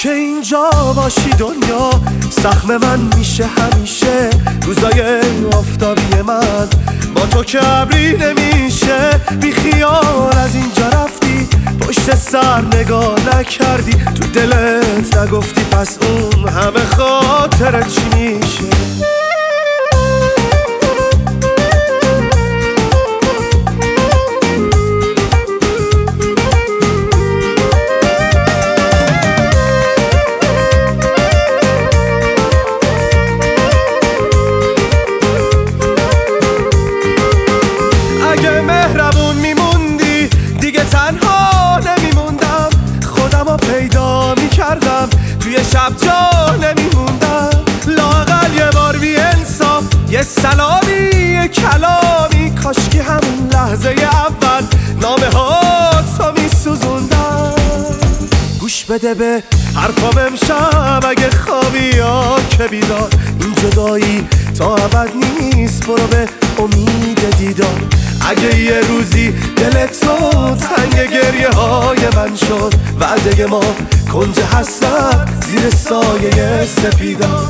که اینجا باشی دنیا سهم من میشه همیشه. روزای آفتابی من با تو که ابری نمیشه. بی خیال از اینجا رفتی، پشت سر نگاه نکردی، تو دلت نگفتی پس اون همه خاطرت چی میشه. اگه مهربون میموندی دیگه تنها نمیموندم. خودمو پیدا میکردم، توی شب جا نمیموندم. لااقل یه بار بی انصاف، یه سلامی یه کلامی، کاشکی همون لحظه اول نامه ها تو میسوزوندم. گوش بده به حرفام امشب اگه خوابی یا که بیدار. این جدایی تا ابد نیست، برو به امید دیدار. اگه یه روزی دل تو تنگ گریه های من شد، وعده ما کنج حسرت زیر سایه سپیدار.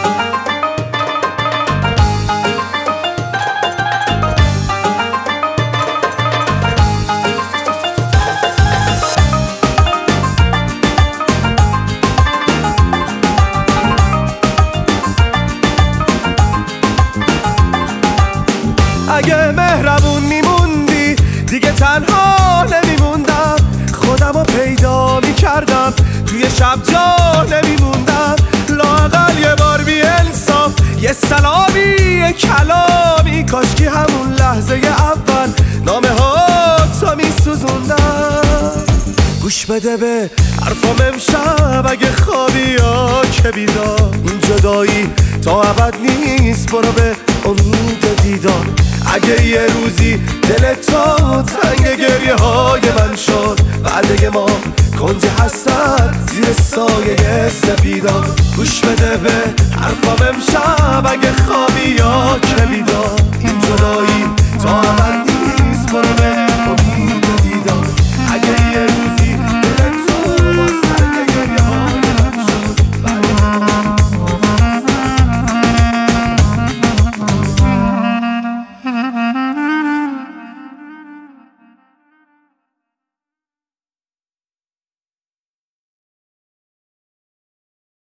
اگه مهربون میموندی دیگه تنها نمیموندم. خودمو پیدا میکردم، توی شب جا نمیموندم. لااقل یه بار بی انصاف، یه سلامی یه کلامی، کاشکی همون لحظه اول نامه ها تو میسوزوندم. گوش بده به حرفام امشب اگه خوابی یا که بیدار. این جدایی تا ابد نیست، برو به امید دیدار. اگه یه روزی دل تو تنگ گریه های من شد، وعده ما کنج حسرت زیر سایه سپیدار. گوش بده به حرفام امشب اگه خوابی یا